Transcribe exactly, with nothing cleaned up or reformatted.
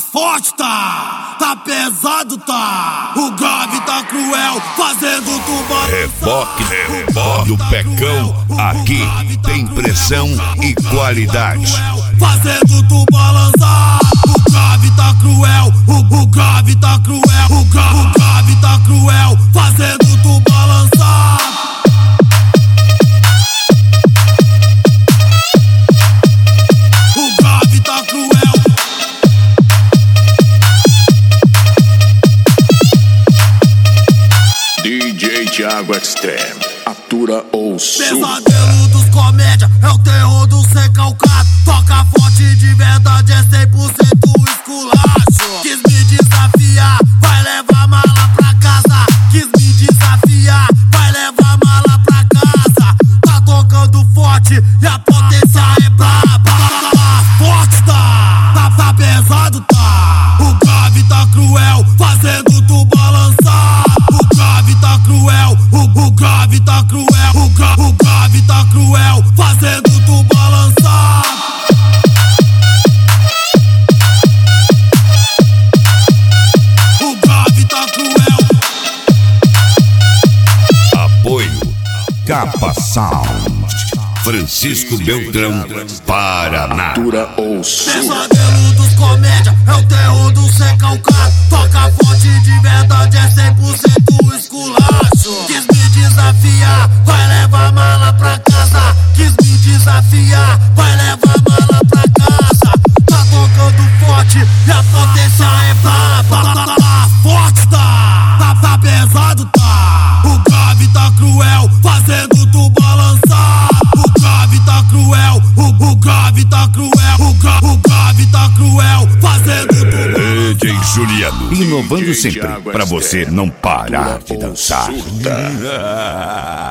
forte tá, tá pesado tá. O grave tá cruel, fazendo tu balançar. Reboque, reboque, o Pecão, aqui tem pressão e qualidade. Fazendo tu balançar. O grave tá cruel, o, o grave tá cruel, o, gra, o grave tá cruel, fazendo tu balançar. O grave tá cruel. D J Thiago Extreme, atura ou surta. Pesadelo dos comédia, é o terror do sem calcado. Toca forte de verdade, é cem por cento esculacho. Quis me desafiar, vai levar mala pra casa. Quis me desafiar, vai levar mala pra casa. Tá tocando forte e a potência é braba. Forte tá, tá, tá pesado tá. O grave tá cruel, fazendo tu balançar. O grave tá cruel, o, o grave tá cruel, o, gra, o grave tá cruel, fazendo tu balançar. O grave tá cruel. Apoio Capa Sound, Francisco Beltrão, Paraná. Atura ou surta. Pesadelo dos comédia, é o terror do sem calcado. Toca forte de verdade, é cem por cento esculacho. Quis me desafiar, vai levar mala pra casa. Quis me desafiar, vai levar mala pra casa. Tá tocando forte e a potência é braba. Tá, tá, tá, forte tá, tá, tá pesado tá. O grave tá cruel, fazendo tu balançar. O grave tá cruel, o, o grave tá cruel, o, gra, o grave tá cruel, fazendo tu balançar. D J Juliano, inovando sempre pra você não parar de dançar.